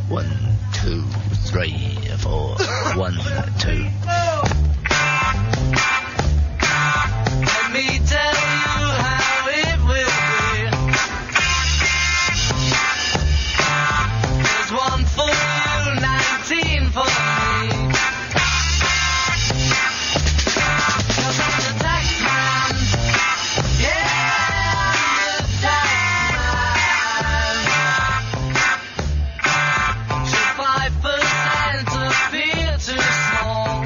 1, 2, 3, 4. 1, 2. Let me tell you how it will be. There's 1 for you, 19 for me. Cause I'm the tax man. Yeah, I'm the tax man. Should 5% appear too small?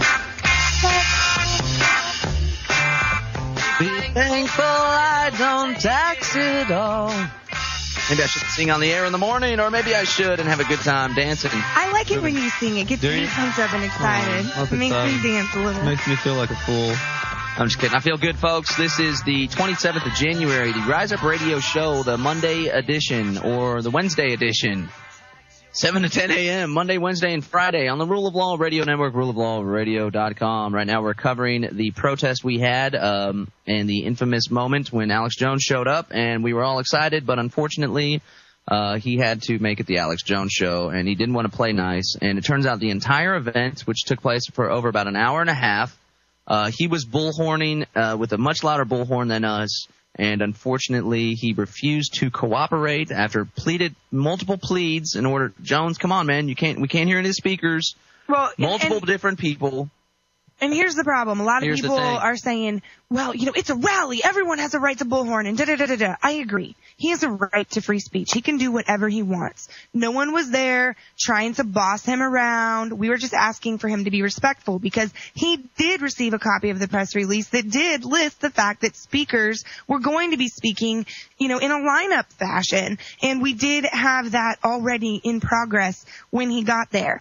Be thankful I don't tax it all. Maybe I should sing on the air in the morning, or maybe I should and have a good time dancing. I like it when you sing. It gets me pumped up and excited. It makes me dance a little. Makes me feel like a fool. I'm just kidding. I feel good, folks. This is the 27th of January, the Rise Up Radio Show, the Monday edition, or the Wednesday edition. 7 to 10 a.m., Monday, Wednesday, and Friday on the Rule of Law Radio Network, ruleoflawradio.com. Right now we're covering the protest we had and the infamous moment when Alex Jones showed up, and we were all excited, but unfortunately he had to make it the Alex Jones show, and he didn't want to play nice. And it turns out the entire event, which took place for over about an hour and a half, he was bullhorning with a much louder bullhorn than us. And unfortunately, he refused to cooperate after pleaded multiple pleads in order. Jones, come on, man, we can't hear any speakers. Well, multiple different people. And here's the problem. A lot of people are saying, well, it's a rally. Everyone has a right to bullhorn and da-da-da-da-da. I agree. He has a right to free speech. He can do whatever he wants. No one was there trying to boss him around. We were just asking for him to be respectful because he did receive a copy of the press release that did list the fact that speakers were going to be speaking, in a lineup fashion. And we did have that already in progress when he got there.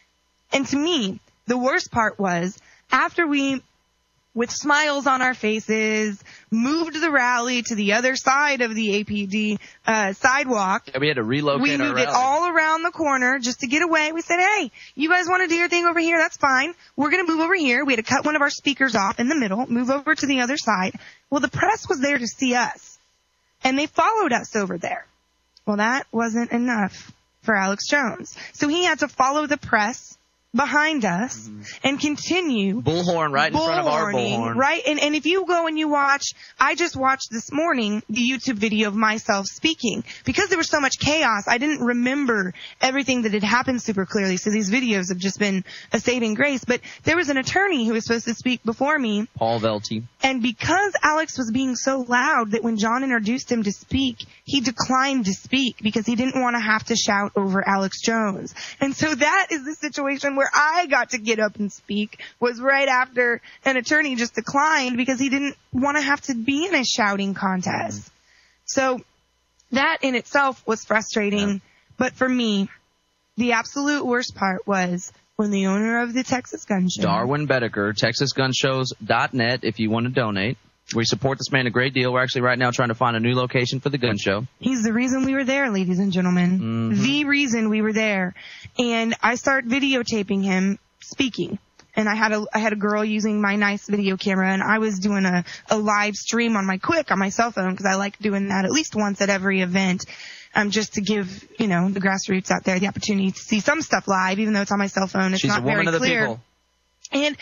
And to me, the worst part was, after we, with smiles on our faces, moved the rally to the other side of the APD sidewalk. Yeah, we had to relocate We moved it all around the corner just to get away. We said, hey, you guys want to do your thing over here? That's fine. We're going to move over here. We had to cut one of our speakers off in the middle, move over to the other side. Well, the press was there to see us, and they followed us over there. Well, that wasn't enough for Alex Jones. So he had to follow the press behind us and continue bullhorn right in front of our bullhorn. Right? And if you go and you watch, I just watched this morning the YouTube video of myself speaking. Because there was so much chaos, I didn't remember everything that had happened super clearly. So these videos have just been a saving grace. But there was an attorney who was supposed to speak before me. Paul Velty. And because Alex was being so loud that when John introduced him to speak, he declined to speak because he didn't want to have to shout over Alex Jones. And so that is the situation where I got to get up and speak, was right after an attorney just declined because he didn't want to have to be in a shouting contest. So that in itself was frustrating. Yeah. But for me, the absolute worst part was when the owner of the Texas Gun Show, Darwin Bedecker, TexasGunshows.net, if you want to donate. We support this man a great deal. We're actually right now trying to find a new location for the gun show. He's the reason we were there, ladies and gentlemen. Mm-hmm. The reason we were there. And I started videotaping him speaking. And I had a girl using my nice video camera, and I was doing a live stream on my cell phone, because I like doing that at least once at every event. Just to give, the grassroots out there the opportunity to see some stuff live, even though it's on my cell phone. It's not very clear. She's a woman of the people. And,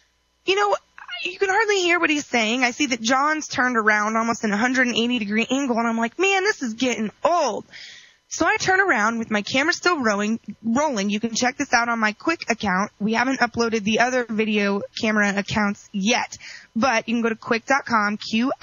you can hardly hear what he's saying. I see that John's turned around almost in a 180-degree angle, and I'm like, man, this is getting old. So I turn around with my camera still rolling. You can check this out on my Quick account. We haven't uploaded the other video camera accounts yet, but you can go to quick.com,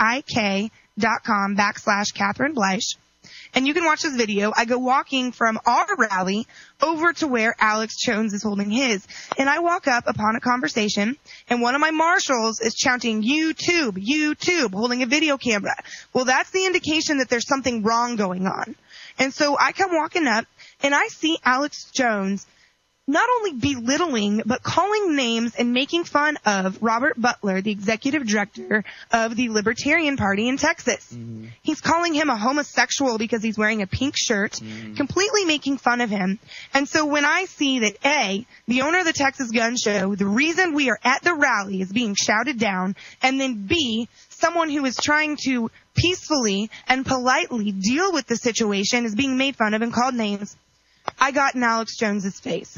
QIK.com/Catherine Bleish. And you can watch this video. I go walking from our rally over to where Alex Jones is holding his. And I walk up upon a conversation, and one of my marshals is chanting, YouTube, YouTube, holding a video camera. Well, that's the indication that there's something wrong going on. And so I come walking up, and I see Alex Jones not only belittling, but calling names and making fun of Robert Butler, the executive director of the Libertarian Party in Texas. Mm-hmm. He's calling him a homosexual because he's wearing a pink shirt, completely making fun of him. And so when I see that, A, the owner of the Texas Gun Show, the reason we are at the rally is being shouted down, and then B, someone who is trying to peacefully and politely deal with the situation is being made fun of and called names, I got in Alex Jones's face.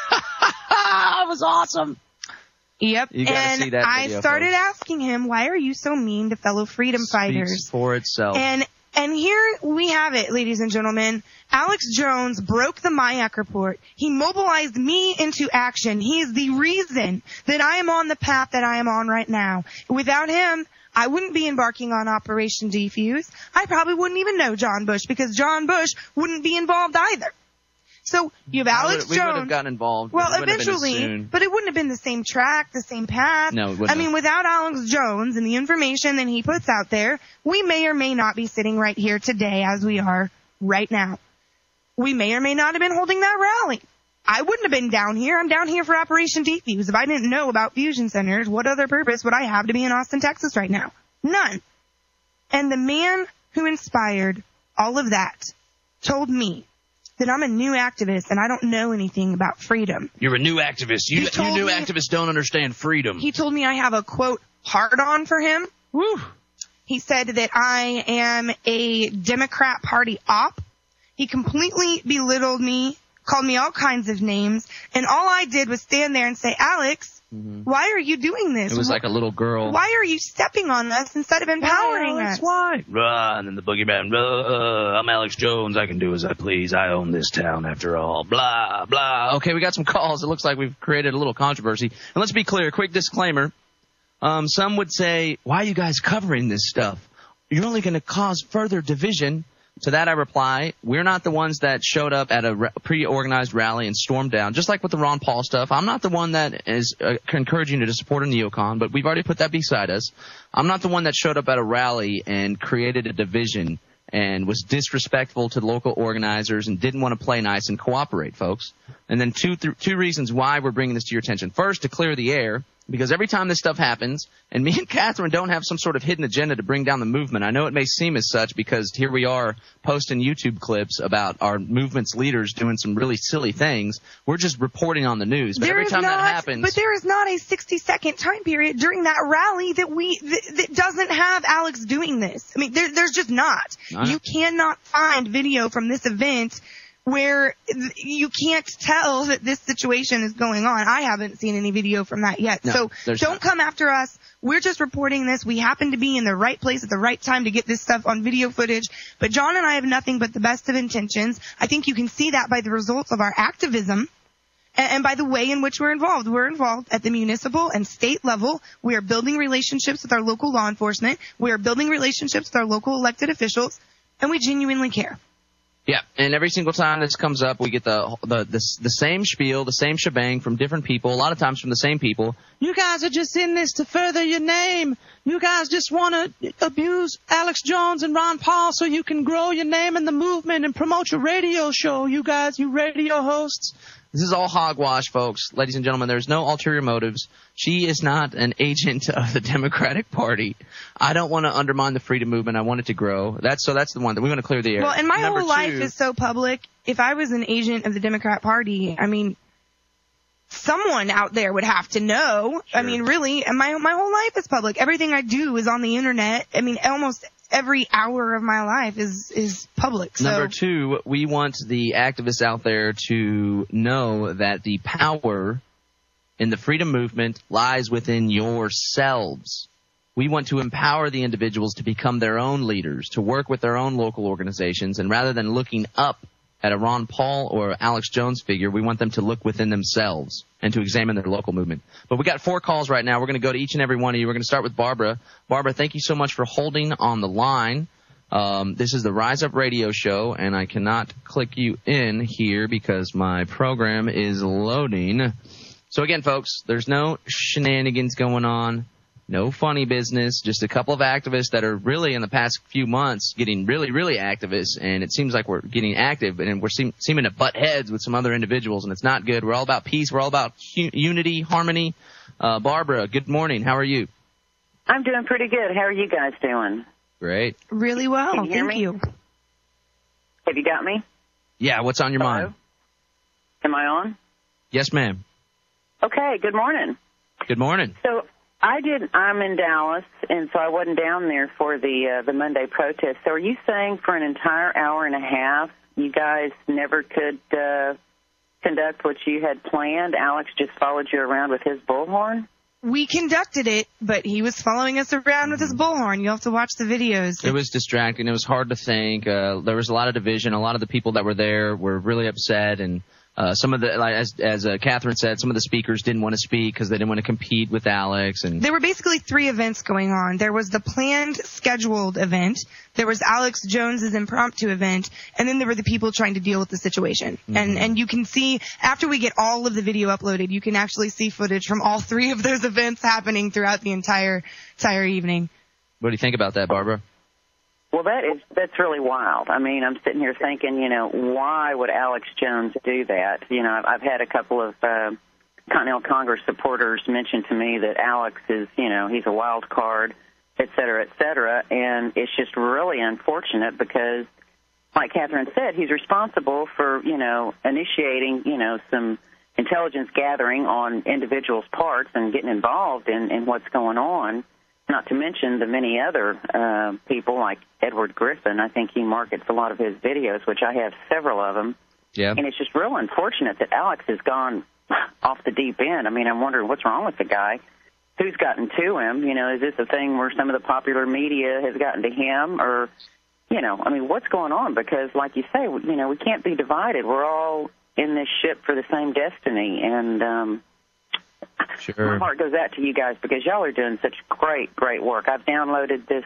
It was awesome. Yep. You gotta see that I video, started folks. asking him, why are you so mean to fellow freedom fighters? Speaks for itself. And here we have it, ladies and gentlemen. Alex Jones broke the MIAC report. He mobilized me into action. He is the reason that I am on the path that I am on right now. Without him, I wouldn't be embarking on Operation Defuse. I probably wouldn't even know John Bush because John Bush wouldn't be involved either. So you have Alex Jones. We would have gotten involved. Well, it wouldn't have been as eventually, soon. but it wouldn't have been the same track, the same path. No, it wouldn't I mean, without Alex Jones and the information that he puts out there, we may or may not be sitting right here today as we are right now. We may or may not have been holding that rally. I wouldn't have been down here. I'm down here for Operation Defuse. If I didn't know about fusion centers, what other purpose would I have to be in Austin, Texas right now? None. And the man who inspired all of that told me that I'm a new activist and I don't know anything about freedom. You're a new activist. You new activists don't understand freedom. He told me I have a, quote, hard-on for him. Woo. He said that I am a Democrat Party op. He completely belittled me, called me all kinds of names, and all I did was stand there and say, Alex, why are you doing this? It was like a little girl. Why are you stepping on us instead of empowering us? Why? And then the boogeyman, I'm Alex Jones. I can do as I please. I own this town after all. Blah, blah. Okay, we got some calls. It looks like we've created a little controversy. And let's be clear, quick disclaimer. Some would say, why are you guys covering this stuff? You're only going to cause further division. To that I reply, we're not the ones that showed up at a pre-organized rally and stormed down, just like with the Ron Paul stuff. I'm not the one that is encouraging you to support a neocon, but we've already put that beside us. I'm not the one that showed up at a rally and created a division and was disrespectful to the local organizers and didn't want to play nice and cooperate, folks. And then two reasons why we're bringing this to your attention. First, to clear the air. Because every time this stuff happens, and me and Catherine don't have some sort of hidden agenda to bring down the movement. I know it may seem as such because here we are posting YouTube clips about our movement's leaders doing some really silly things. We're just reporting on the news. But every time that happens. But there is not a 60-second time period during that rally that doesn't have Alex doing this. I mean, there's just not. You cannot find video from this event where you can't tell that this situation is going on. I haven't seen any video from that yet. No, so don't come after us. We're just reporting this. We happen to be in the right place at the right time to get this stuff on video footage. But John and I have nothing but the best of intentions. I think you can see that by the results of our activism and by the way in which we're involved. We're involved at the municipal and state level. We are building relationships with our local law enforcement. We are building relationships with our local elected officials. And we genuinely care. Yeah, and every single time this comes up, we get the same spiel, the same shebang from different people, a lot of times from the same people. You guys are just in this to further your name. You guys just want to abuse Alex Jones and Ron Paul so you can grow your name in the movement and promote your radio show, you guys, you radio hosts. This is all hogwash, folks. Ladies and gentlemen, there's no ulterior motives. She is not an agent of the Democratic Party. I don't want to undermine the freedom movement. I want it to grow. That's the one that we want to clear the air. Well, and my whole life is so public. If I was an agent of the Democrat Party, I mean, someone out there would have to know. Sure. I mean, really, and my whole life is public. Everything I do is on the internet. I mean, almost every hour of my life is public. So. Number two, we want the activists out there to know that the power in the freedom movement lies within yourselves. We want to empower the individuals to become their own leaders, to work with their own local organizations, and rather than looking up at a Ron Paul or Alex Jones figure, we want them to look within themselves and to examine their local movement. But we got 4 calls right now. We're going to go to each and every one of you. We're going to start with Barbara. Barbara, thank you so much for holding on the line. This is the Rise Up Radio Show, and I cannot click you in here because my program is loading. So again, folks, there's no shenanigans going on. No funny business, just a couple of activists that are really in the past few months getting really, really activists, and it seems like we're getting active, and we're seeming to butt heads with some other individuals, and it's not good. We're all about peace. We're all about unity, harmony. Barbara, good morning. How are you? I'm doing pretty good. How are you guys doing? Great. Really well. Can you hear Thank me? you. Have you got me? Yeah, what's on your mind? Am I on? Yes, ma'am. Okay, good morning. Good morning. So I'm in Dallas, and so I wasn't down there for the Monday protest. So are you saying for an entire hour and a half you guys never could conduct what you had planned? Alex just followed you around with his bullhorn? We conducted it, but he was following us around with his bullhorn. You'll have to watch the videos. It was distracting. It was hard to think. There was a lot of division. A lot of the people that were there were really upset, and some of the, like, as Catherine said, some of the speakers didn't want to speak because they didn't want to compete with Alex. And there were basically 3 events going on. There was the planned, scheduled event. There was Alex Jones's impromptu event, and then there were the people trying to deal with the situation. Mm-hmm. And you can see, after we get all of the video uploaded, you can actually see footage from all 3 of those events happening throughout the entire evening. What do you think about that, Barbara? Well, that's really wild. I mean, I'm sitting here thinking, why would Alex Jones do that? I've had a couple of Continental Congress supporters mention to me that Alex is, he's a wild card, et cetera, and it's just really unfortunate because, like Catherine said, he's responsible for, initiating, some intelligence gathering on individuals' parts and getting involved in what's going on. Not to mention the many other people like Edward Griffin. I think he markets a lot of his videos, which I have several of them. Yeah. And it's just real unfortunate that Alex has gone off the deep end. I mean, I'm wondering what's wrong with the guy. Who's gotten to him? Is this a thing where some of the popular media has gotten to him? Or, what's going on? Because, like you say, we can't be divided. We're all in this ship for the same destiny. And sure. My heart goes out to you guys because y'all are doing such great work. I've downloaded this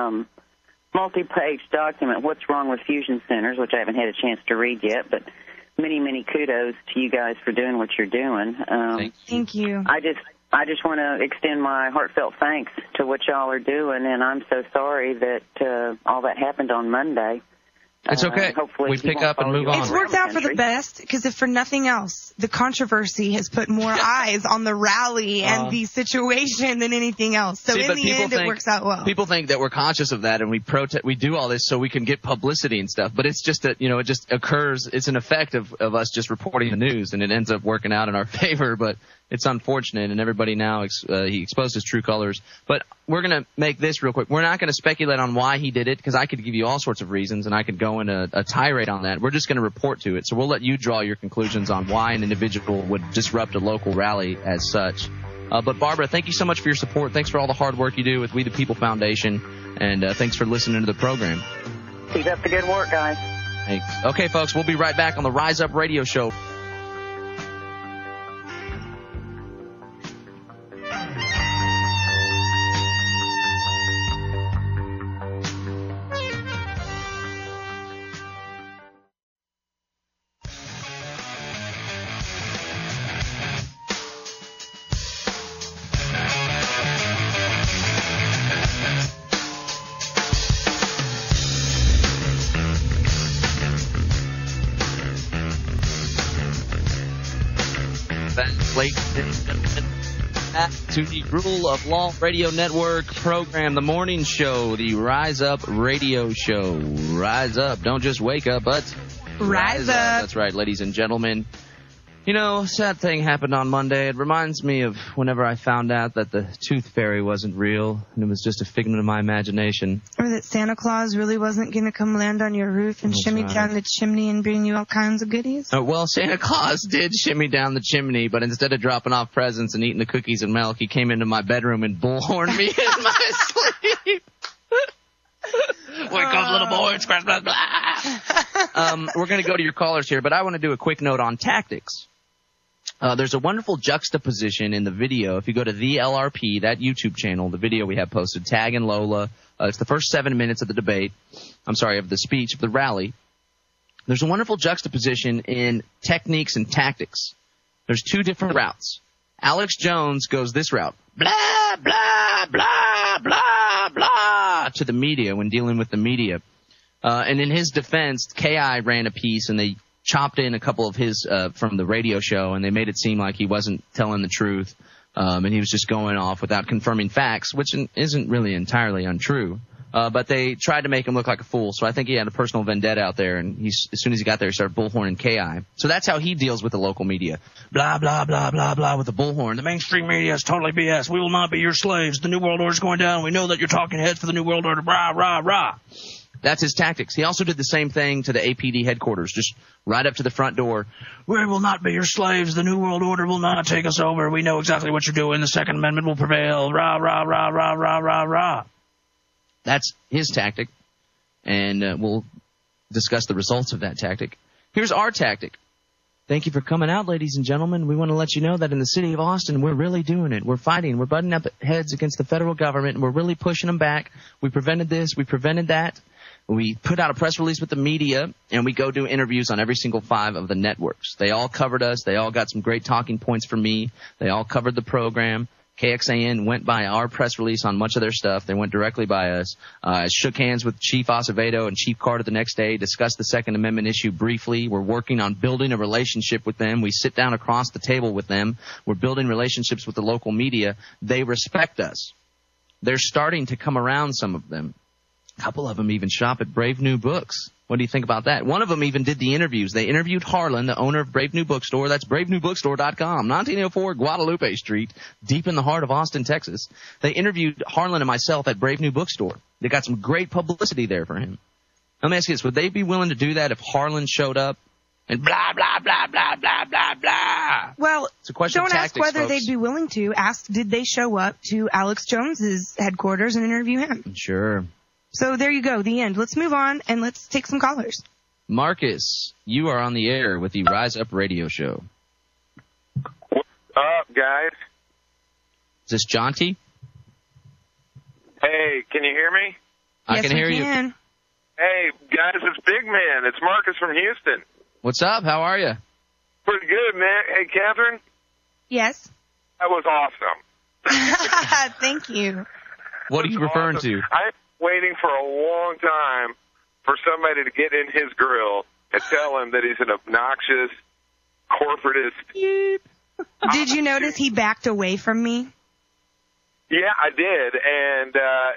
multi-page document, What's Wrong with Fusion Centers, which I haven't had a chance to read yet, but many kudos to you guys for doing what you're doing. Thank you. I just want to extend my heartfelt thanks to what y'all are doing, and I'm so sorry that all that happened on Monday. It's okay. Hopefully we pick up and move on. It's worked out for the best because if for nothing else, the controversy has put more eyes on the rally and the situation than anything else. So in the end, it works out well. People think that we're conscious of that and we do all this so we can get publicity and stuff. But it's just that, it just occurs. It's an effect of us just reporting the news, and it ends up working out in our favor. But it's unfortunate, and everybody now he exposed his true colors. But we're going to make this real quick. We're not going to speculate on why he did it because I could give you all sorts of reasons, and I could go in a tirade on that. We're just going to report to it. So we'll let you draw your conclusions on why an individual would disrupt a local rally as such. But Barbara, thank you so much for your support. Thanks for all the hard work you do with We the People Foundation, and thanks for listening to the program. Keep up the good work, guys. Thanks. Okay, folks, we'll be right back on the Rise Up Radio Show. To the Rule of Law Radio Network program, the morning show, the Rise Up Radio Show. Rise up. Don't just wake up, but rise up. That's right, ladies and gentlemen. Sad thing happened on Monday. It reminds me of whenever I found out that the tooth fairy wasn't real and it was just a figment of my imagination. Or that Santa Claus really wasn't going to come land on your roof and shimmy down the chimney and bring you all kinds of goodies. Well, Santa Claus did shimmy down the chimney, but instead of dropping off presents and eating the cookies and milk, he came into my bedroom and bullhorned me in my sleep. Wake up, little boy. It's Christmas. We're going to go to your callers here, but I want to do a quick note on tactics. There's a wonderful juxtaposition in the video. If you go to the LRP, that YouTube channel, the video we have posted, Tag and Lola, it's the first 7 minutes of the debate. Of the speech, of the rally. There's a wonderful juxtaposition in techniques and tactics. There's 2 different routes. Alex Jones goes this route. Blah, blah, blah, blah, blah, to the media when dealing with the media. And in his defense, KI ran a piece and they chopped in a couple of his from the radio show, and they made it seem like he wasn't telling the truth, and he was just going off without confirming facts, which isn't really entirely untrue. But they tried to make him look like a fool, so I think he had a personal vendetta out there, and as soon as he got there, he started bullhorning KI. So that's how he deals with the local media. Blah, blah, blah, blah, blah, with the bullhorn. The mainstream media is totally BS. We will not be your slaves. The New World Order is going down. We know that you're talking heads for the New World Order. Rah, rah, rah. That's his tactics. He also did the same thing to the APD headquarters, just right up to the front door. We will not be your slaves. The New World Order will not take us over. We know exactly what you're doing. The Second Amendment will prevail. Rah, rah, rah, rah, rah, rah, rah. That's his tactic, and we'll discuss the results of that tactic. Here's our tactic. Thank you for coming out, ladies and gentlemen. We want to let you know that in the city of Austin, we're really doing it. We're fighting. We're butting up heads against the federal government, and we're really pushing them back. We prevented this. We prevented that. We put out a press release with the media, and we go do interviews on every single 5 of the networks. They all covered us. They all got some great talking points for me. They all covered the program. KXAN went by our press release on much of their stuff. They went directly by us. Shook hands with Chief Acevedo and Chief Carter the next day, discussed the Second Amendment issue briefly. We're working on building a relationship with them. We sit down across the table with them. We're building relationships with the local media. They respect us. They're starting to come around, some of them. A couple of them even shop at Brave New Books. What do you think about that? One of them even did the interviews. They interviewed Harlan, the owner of Brave New Bookstore. That's bravenewbookstore.com, 1904 Guadalupe Street, deep in the heart of Austin, Texas. They interviewed Harlan and myself at Brave New Bookstore. They got some great publicity there for him. Let me ask you this. Would they be willing to do that if Harlan showed up and blah, blah, blah, blah, blah, blah, blah? Well, it's a question don't of tactics, ask whether folks. they'd be willing to. Ask, did they show up to Alex Jones's headquarters and interview him? Sure. So there you go, the end. Let's move on and let's take some callers. Marcus, you are on the air with the Rise Up Radio Show. What's up, guys? Is this Jonty? Hey, can you hear me? I can hear you. Hey, guys, it's Big Man. It's Marcus from Houston. What's up? How are you? Pretty good, man. Hey, Catherine? Yes. That was awesome. Thank you. What are you referring to? I'm waiting for a long time for somebody to get in his grill and tell him that he's an obnoxious corporatist. Did you notice he backed away from me? Yeah, I did, and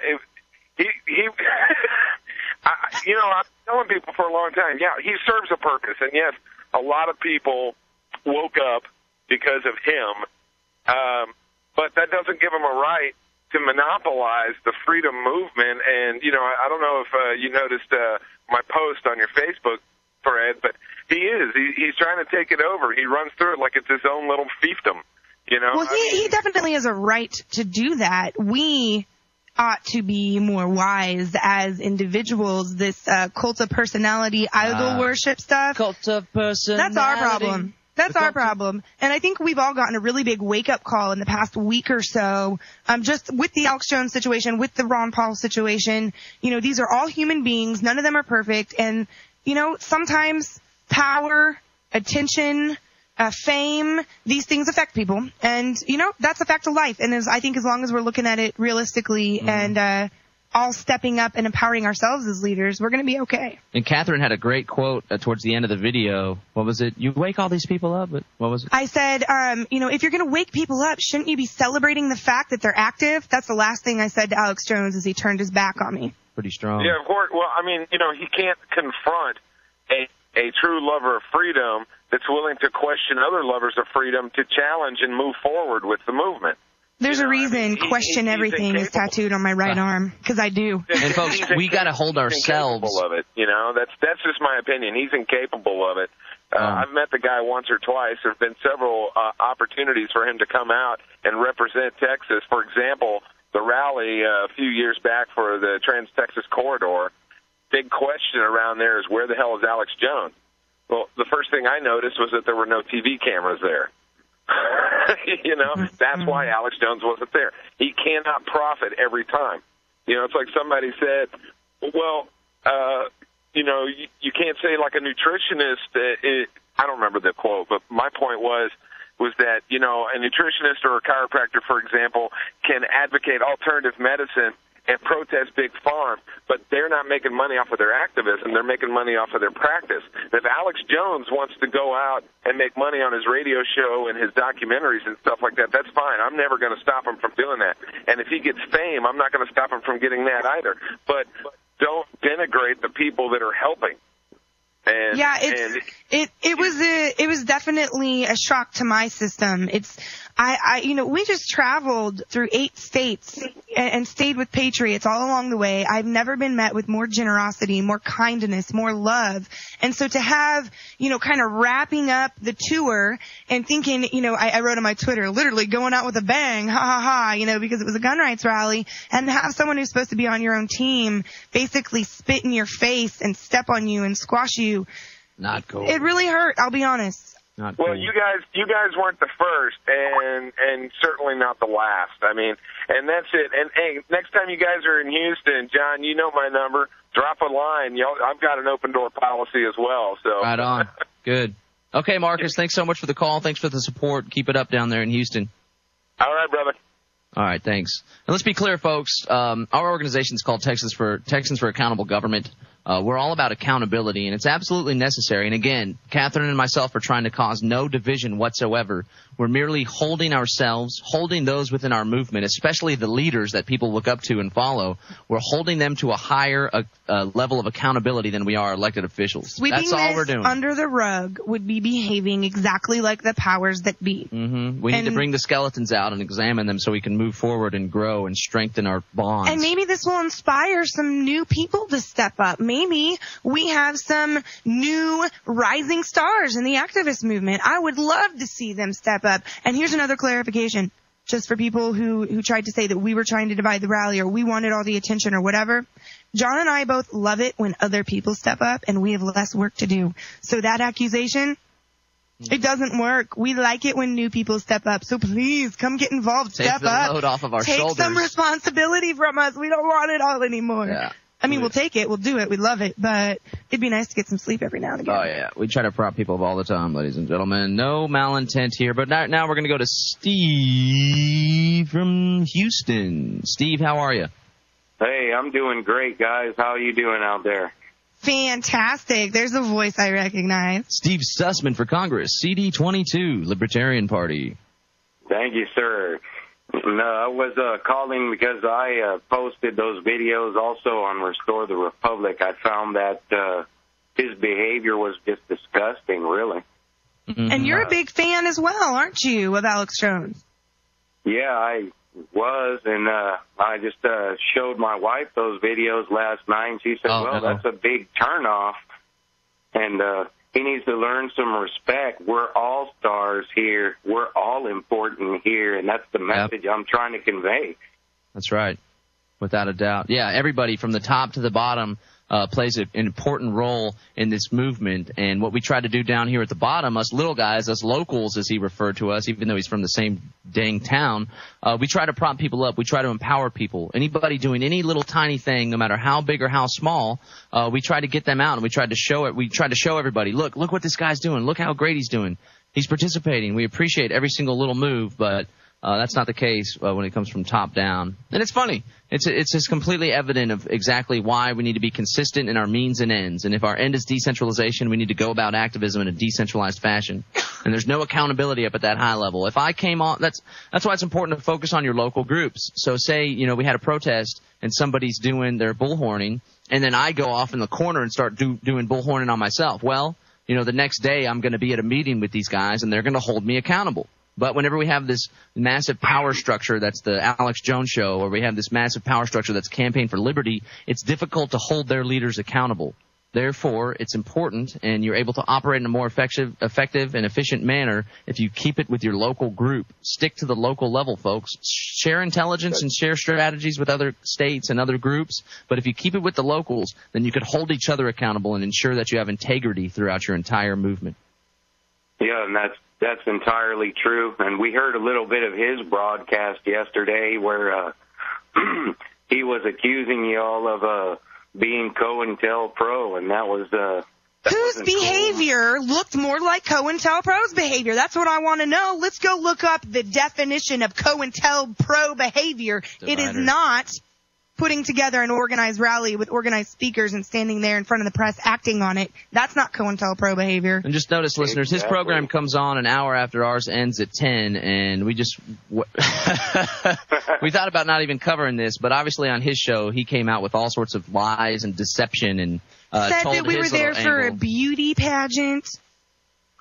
I've been telling people for a long time, yeah, he serves a purpose, and yes, a lot of people woke up because of him, but that doesn't give him a right to monopolize the freedom movement. And, I don't know if you noticed my post on your Facebook thread, but he's trying to take it over. He runs through it like it's his own little fiefdom, Well, he definitely has a right to do that. We ought to be more wise as individuals. This cult of personality, idol worship stuff. Cult of personality. That's our problem. That's our problem. And I think we've all gotten a really big wake-up call in the past week or so, just with the Alex Jones situation, with the Ron Paul situation. These are all human beings. None of them are perfect. And, sometimes power, attention, fame, these things affect people. And, that's a fact of life. And I think as long as we're looking at it realistically and all stepping up and empowering ourselves as leaders, we're going to be okay. And Catherine had a great quote towards the end of the video. What was it? You wake all these people up? But what was it? I said, if you're going to wake people up, shouldn't you be celebrating the fact that they're active? That's the last thing I said to Alex Jones as he turned his back on me. Pretty strong. Yeah, of course. Well, he can't confront a true lover of freedom that's willing to question other lovers of freedom to challenge and move forward with the movement. There's a reason question everything is tattooed on my right arm, because I do. And folks, we got to hold ourselves. Incapable of it, that's just my opinion. He's incapable of it. I've met the guy once or twice. There have been several opportunities for him to come out and represent Texas. For example, the rally a few years back for the Trans-Texas Corridor, big question around there is, where the hell is Alex Jones? Well, the first thing I noticed was that there were no TV cameras there. That's why Alex Jones wasn't there. He cannot profit every time. It's like somebody said, well, you can't say like a nutritionist. I don't remember the quote, but my point was that, a nutritionist or a chiropractor, for example, can advocate alternative medicine and protest Big Farm, but they're not making money off of their activism. They're making money off of their practice. If Alex Jones wants to go out and make money on his radio show and his documentaries and stuff like that, that's fine. I'm never going to stop him from doing that. And if he gets fame, I'm not going to stop him from getting that either. But don't denigrate the people that are helping. And, it was definitely a shock to my system. We just traveled through 8 states and stayed with patriots all along the way. I've never been met with more generosity, more kindness, more love. And so to have, kind of wrapping up the tour and thinking, I wrote on my Twitter, literally going out with a bang, ha ha ha, because it was a gun rights rally, and to have someone who's supposed to be on your own team basically spit in your face and step on you and squash you. Not cool. It really hurt, I'll be honest. Not Well, cool. you guys weren't the first, and certainly not the last. I mean, and that's it. And hey, next time you guys are in Houston, John, you know my number. Drop a line. I've got an open door policy as well. So Right on. Good. Okay, Marcus, thanks so much for the call. Thanks for the support. Keep it up down there in Houston. All right, brother. All right, thanks. And let's be clear, folks. Our organization is called Texans for Accountable Government. We're all about accountability, and it's absolutely necessary. And again, Catherine and myself are trying to cause no division whatsoever. We're merely holding ourselves, holding those within our movement, especially the leaders that people look up to and follow. We're holding them to a higher level of accountability than we are elected officials. That's all we're doing. Under the rug would be behaving exactly like the powers that be. Mm-hmm. We need to bring the skeletons out and examine them so we can move forward and grow and strengthen our bonds. And maybe this will inspire some new people to step up. Maybe we have some new rising stars in the activist movement. I would love to see them step up. And here's another clarification, just for people who tried to say that we were trying to divide the rally or we wanted all the attention or whatever. John and I both love it when other people step up and we have less work to do. So that accusation, it doesn't work. We like it when new people step up. So please come get involved. Take Step the up. load off of our Take shoulders. some responsibility from us. We don't want it all anymore. Yeah. I mean, we'll take it. We'll do it. We love it. But it'd be nice to get some sleep every now and again. Oh, yeah. We try to prop people up all the time, ladies and gentlemen. No malintent here. But now we're going to go to Steve from Houston. Steve, how are you? Hey, I'm doing great, guys. How are you doing out there? Fantastic. There's a voice I recognize. Steve Sussman for Congress, CD22, Libertarian Party. Thank you, sir. No, I was calling because I posted those videos also on Restore the Republic. I found that his behavior was just disgusting, really. Mm-hmm. And you're a big fan as well, aren't you, of Alex Jones? Yeah, I was, and I just showed my wife those videos last night, and she said, that's a big turnoff, and he needs to learn some respect. We're all stars here. We're all important here, and that's the message I'm trying to convey. That's right, without a doubt. Yeah, everybody from the top to the bottom plays an important role in this movement. And what we try to do down here at the bottom, us little guys, us locals, as he referred to us, even though he's from the same dang town, we try to prop people up. We try to empower people. Anybody doing any little tiny thing, no matter how big or how small, we try to get them out, and we try to show it. We try to show everybody, look what this guy's doing. Look how great he's doing. He's participating. We appreciate every single little move, but that's not the case when it comes from top down. And it's funny. It's just completely evident of exactly why we need to be consistent in our means and ends. And if our end is decentralization, we need to go about activism in a decentralized fashion. And there's no accountability up at that high level. If I came on, that's why it's important to focus on your local groups. So say, we had a protest and somebody's doing their bullhorning, and then I go off in the corner and start doing bullhorning on myself. Well, the next day I'm going to be at a meeting with these guys, and they're going to hold me accountable. But whenever we have this massive power structure that's the Alex Jones show, or we have this massive power structure that's Campaign for Liberty, it's difficult to hold their leaders accountable. Therefore, it's important, and you're able to operate in a more effective and efficient manner if you keep it with your local group. Stick to the local level, folks. Share intelligence and share strategies with other states and other groups. But if you keep it with the locals, then you can hold each other accountable and ensure that you have integrity throughout your entire movement. Yeah, and that's entirely true. And we heard a little bit of his broadcast yesterday where he was accusing y'all of being COINTELPRO, and that was whose behavior looked more like COINTELPRO's behavior? That's what I want to know. Let's go look up the definition of COINTELPRO behavior. It is not putting together an organized rally with organized speakers and standing there in front of the press acting on it. That's not COINTELPRO behavior. And just notice, listeners, his program comes on an hour after ours ends at 10, and we just we thought about not even covering this, but obviously on his show he came out with all sorts of lies and deception and said told that we were there for a beauty pageant.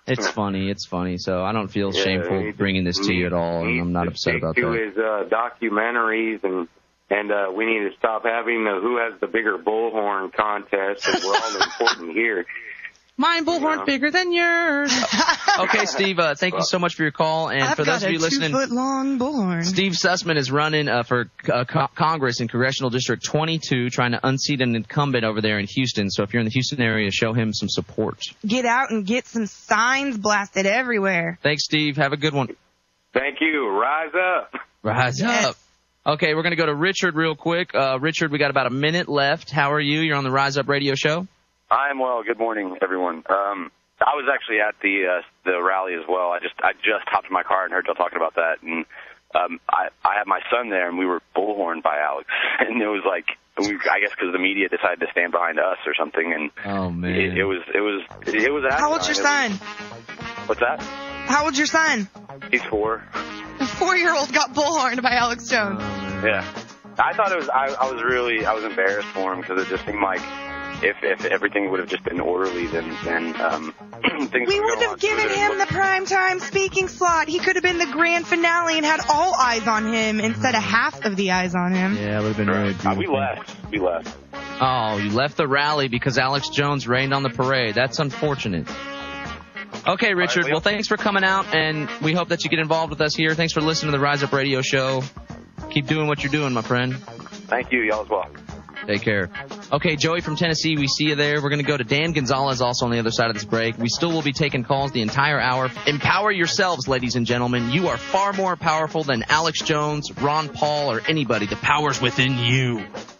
It's funny. It's funny. So I don't feel shameful bringing this to you at all, and I'm not upset about that. His documentaries, and we need to stop having the who has the bigger bullhorn contest, because we're all important here. Mine bullhorn bigger than yours. Okay, Steve, thank you so much for your call. And for those of you listening, 2-foot-long bullhorn. Steve Sussman is running for Congress in Congressional District 22, trying to unseat an incumbent over there in Houston. So if you're in the Houston area, show him some support. Get out and get some signs blasted everywhere. Thanks, Steve. Have a good one. Thank you. Rise up. Rise up. Okay, we're going to go to Richard real quick. Richard, we got about a minute left. How are you? You're on the Rise Up Radio Show. I'm well. Good morning, everyone. I was actually at the rally as well. I just hopped in my car and heard y'all talking about that, and I had my son there, and we were bullhorned by Alex, and it was like I guess because the media decided to stand behind us or something, and oh man, it was. How old's your son? What's that? How old's your son? He's 4. A 4-year-old got bullhorned by Alex Jones. Yeah, I thought it was. I was embarrassed for him because it just seemed like. If everything would have just been orderly, then things we would have given him the primetime speaking slot. He could have been the grand finale and had all eyes on him instead of half of the eyes on him. Yeah, it would have been really beautiful. We left. Oh, you left the rally because Alex Jones rained on the parade. That's unfortunate. Okay, Richard. Well, thanks for coming out, and we hope that you get involved with us here. Thanks for listening to the Rise Up Radio Show. Keep doing what you're doing, my friend. Thank you. Y'all as well. Take care. Okay, Joey from Tennessee, we see you there. We're going to go to Dan Gonzalez also on the other side of this break. We still will be taking calls the entire hour. Empower yourselves, ladies and gentlemen. You are far more powerful than Alex Jones, Ron Paul, or anybody. The power's within you.